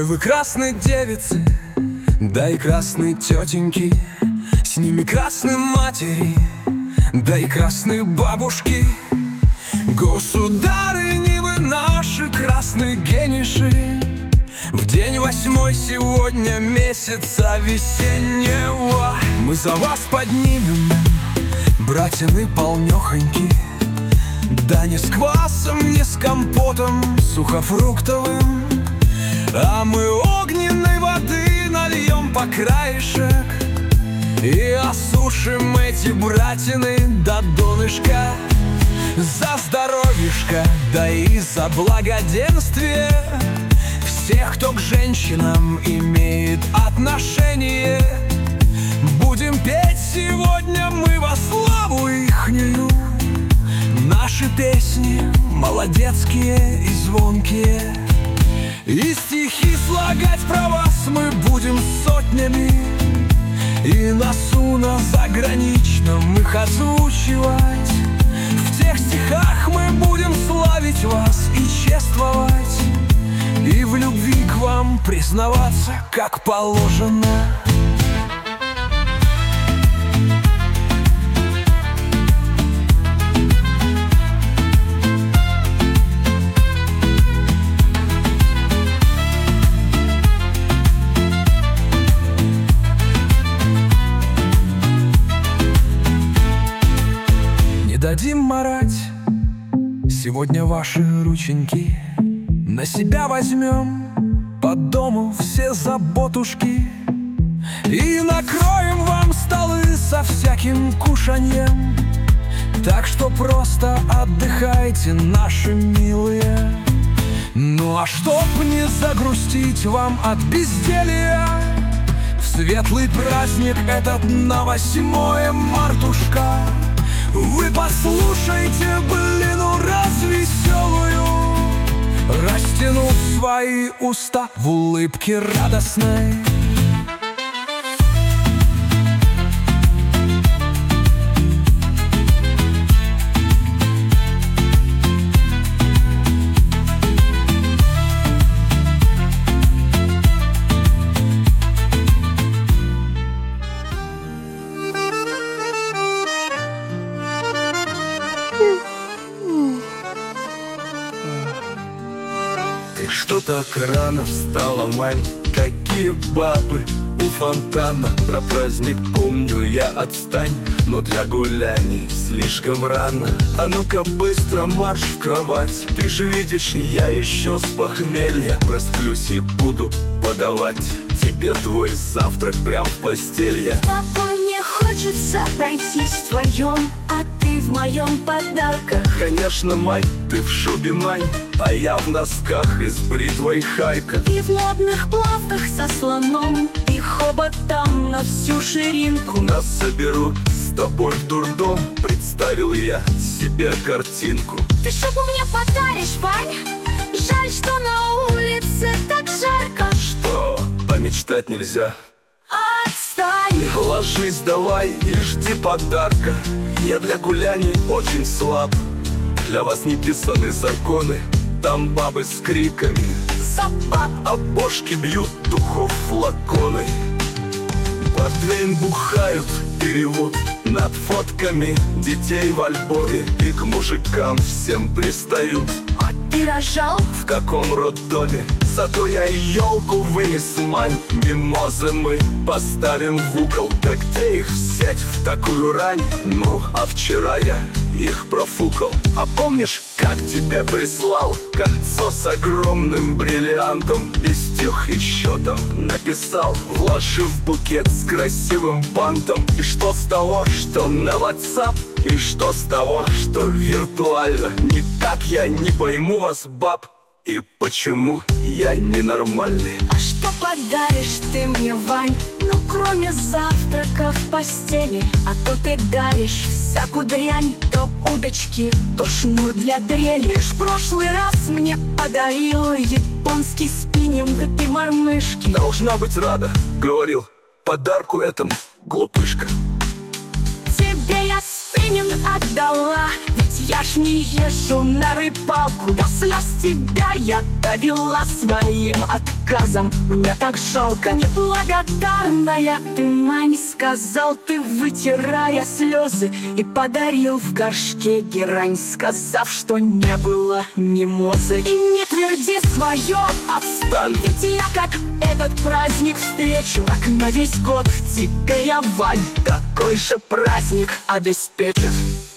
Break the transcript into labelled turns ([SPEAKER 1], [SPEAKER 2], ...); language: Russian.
[SPEAKER 1] Ой, вы красные девицы, да и красные тетеньки, с ними красные матери, да и красные бабушки. Государыни вы наши, красные гениши, в день 8 сегодня месяца весеннего мы за вас поднимем, братины полнёхоньки. Да не с квасом, не с компотом сухофруктовым, а мы огненной воды нальем по краешек и осушим эти братины до донышка. За здоровьишко, да и за благоденствие всех, кто к женщинам имеет отношение. Будем петь сегодня мы во славу ихнюю наши песни молодецкие и звонкие. И стихи слагать про вас мы будем сотнями, и носу на заграничном их озвучивать. В тех стихах мы будем славить вас и чествовать, и в любви к вам признаваться, как положено. Дадим марать сегодня ваши рученьки, на себя возьмем по дому все заботушки и накроем вам столы со всяким кушаньем. Так что просто отдыхайте, наши милые. Ну а чтоб не загрустить вам от безделья, в светлый праздник этот на 8 мартушка вы послушайте былину развеселую, растянув свои уста в улыбке радостной.
[SPEAKER 2] Что так рано встала, мать? Какие бабы у фонтана? Про праздник помню я, отстань, но для гуляний слишком рано. А ну-ка быстро марш в кровать. Ты же видишь, я еще с похмелья просплюсь и буду подавать тебе твой завтрак прям в постель.
[SPEAKER 3] Папа, мне хочется пройтись вдвоем, а ты в моем подарках.
[SPEAKER 2] Конечно, мать, ты в шубе, мань, а я в носках из бритвой хайка.
[SPEAKER 3] И в модных плавках со слоном, и хоботом на всю ширинку.
[SPEAKER 2] Нас соберут с тобой в дурдом, представил я себе картинку.
[SPEAKER 3] Ты шубу мне подаришь, Вань? Жаль, что на улице так жарко.
[SPEAKER 2] Что, помечтать нельзя?
[SPEAKER 3] Отстань!
[SPEAKER 2] Ложись давай и жди подарка. Я для гуляний очень слаб, для вас не писаны законы. Там бабы с криками «Собак!», а бошки бьют духов флаконы. Портвейн бухают, перевод над фотками детей в альбоме, и к мужикам всем пристают.
[SPEAKER 3] А ты рожал?
[SPEAKER 2] В каком роддоме? Зато я елку вынес, мань. Мимозы мы поставим в угол. Да где их взять в такую рань? Ну, а вчера я их профукал. А помнишь, как тебе прислал кольцо с огромным бриллиантом? И стих еще там написал, вложив букет с красивым бантом. И что с того, что на WhatsApp? И что с того, что виртуально? Никак я не пойму вас, баб, и почему я ненормальный.
[SPEAKER 3] А что подаришь ты мне, Вань? Ну, кроме завтрака в постели. А то ты даришь всякую дрянь. То удочки, то шнур для дрели. Лишь в прошлый раз мне подарил японский спиннинг и мормышки.
[SPEAKER 2] Должна быть рада, говорил подарку этому, глупышка.
[SPEAKER 3] Тебе я спиннинг отдала, ведь Я ж не езжу на рыбалку, до слез тебя я довела своим отказом. Мне так жалко, неблагодарная ты, мань, сказал ты, вытирая слезы, и подарил в горшке герань, сказав, что не было мимозы. И не тверди свое, отстань, ведь я как этот праздник встречу, как на весь год в тебе я, Вань, такой же праздник обеспечит.